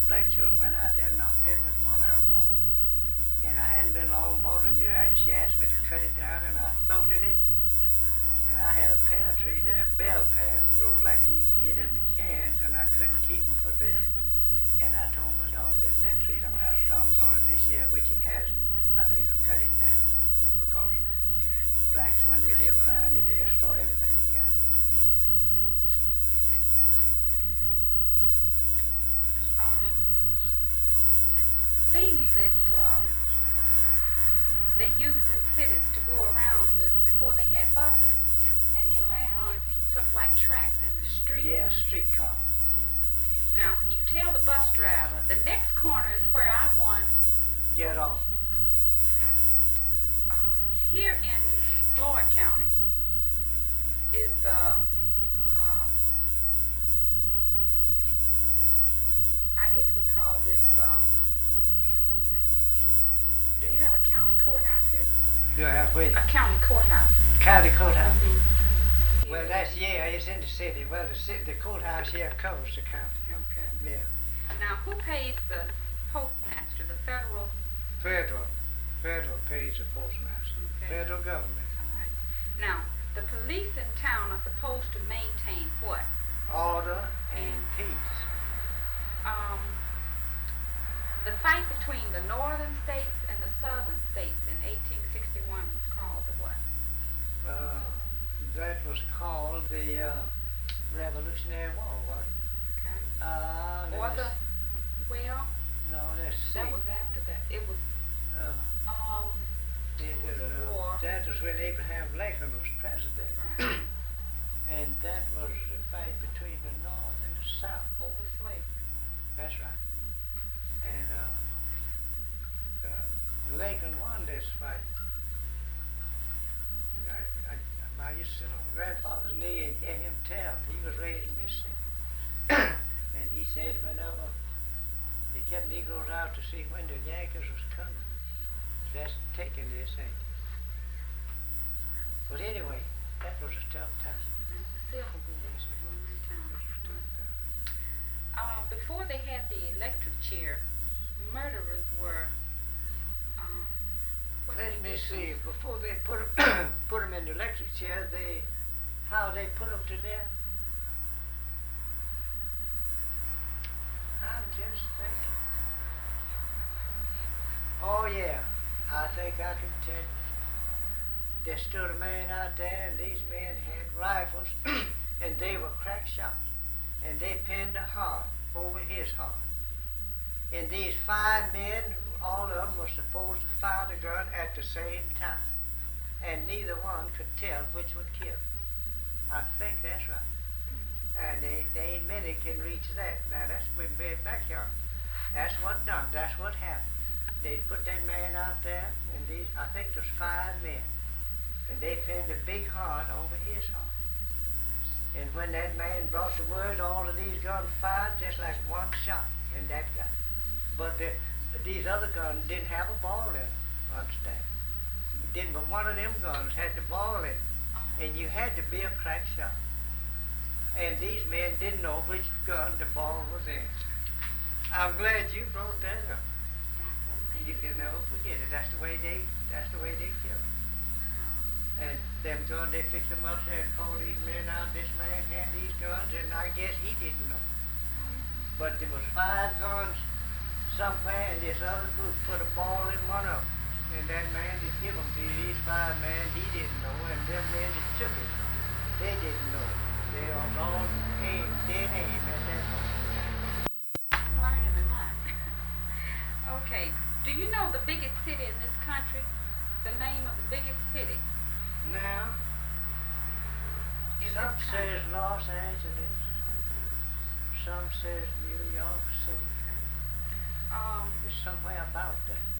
black children went out there and knocked every one of them off. And I hadn't been long more than a year, and she asked me to cut it down, and I throwed it in. And I had a pear tree there, bell pears, grow like these you get in the cans, and I couldn't keep them for them. And I told my daughter, if that tree don't have plums on it this year, which it hasn't, I think I'll cut it down. Because blacks, when they live around you, they destroy everything you got. Things that they used in cities to go around with before they had buses, and they ran on sort of like tracks in the street. Yeah, streetcar. Now, you tell the bus driver, the next corner is where I want. Get off. Here in Floyd County is I guess we call this, do you have a county courthouse here? You have with A county courthouse. county courthouse. Mm-hmm. Well, that's, yeah, it's in the city. Well, the courthouse here covers the county. Okay. Yeah. Now, who pays the postmaster, the federal? Federal pays the postmaster. Okay. Federal government. All right. Now, the police in town are supposed to maintain what? Order and And- peace. The fight between the northern states and the southern states in 1861 was called the what? That was called the Revolutionary War, wasn't it? Okay. Or the, well, No, let's see. that was after that. It was, Uh, it was a war. That was when Abraham Lincoln was president. Right. And that was the fight between the North and the South. Over slavery. That's right. And Lincoln won this fight. And I used to sit on my grandfather's knee and hear him tell. He was raised in Mississippi. And he said whenever they kept Negroes out to see when the Yankees was coming, that's taking this, ain't it? But anyway, that was a tough time. Civil War. Yes, it was. It was a tough time. Before they had the electric chair, murderers were. What did Let they me do to see. them? Before they put them in the electric chair, how they put them to death? I'm just thinking. Oh yeah, I think I can tell you. There stood a man out there, and these men had rifles, and they were crack shots, and they pinned a heart over his heart. And these 5 men, all of them were supposed to fire the gun at the same time, and neither one could tell which would kill. I think that's right. And they ain't many can reach that. Now that's in my backyard. That's what done. That's what happened. They put that man out there, and I think there's 5 men, and they pinned a big heart over his heart. And when that man brought the word, all of these guns fired just like one shot, and that got. But these other guns didn't have a ball in them, understand? Didn't, but one of them guns had the ball in it, and you had to be a crack shot. And these men didn't know which gun the ball was in. I'm glad you brought that up. You can never forget it. That's the way they killed. And them guns, they fixed them up there and called these men out. This man had these guns, and I guess he didn't know. But there was 5 guns somewhere, and this other group put a ball in one of them. And that man did give them to these 5 men. He didn't know, and them men that took it, they didn't know. They was all dead aim at that point. Learning a lot. Okay. Do you know the biggest city in this country? The name of the biggest city Now, in some this says country? Los Angeles, some says New York City. Okay. It's somewhere about that.